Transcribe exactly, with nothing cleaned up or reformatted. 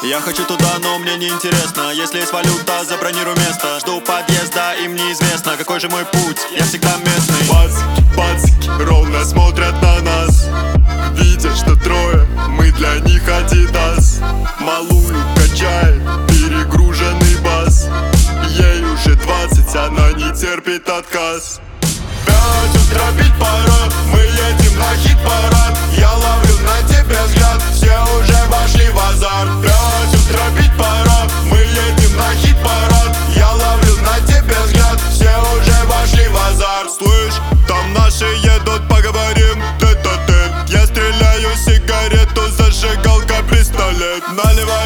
Я хочу туда, но мне не интересно. Если есть валюта, забронируй место. Жду у подъезда, им неизвестно, какой же мой путь, я всегда местный. Пацки, пацки, ровно смотрят на нас, видят, что трое, мы для них адидас. Малую качает перегруженный бас, ей уже двадцать, она не терпит отказ. Пять утра бить пора, мы едем на хит-парад. Я ловлю на тебе взгляд, все уже вошли в азарт. Пять утра бить пора, мы едем на хит-парад. Я ловлю на тебе взгляд, все уже вошли в азарт. Слышь, там наши едут, поговорим тет-а-тет. Я стреляю сигарету, зажигалка, пистолет. Наливай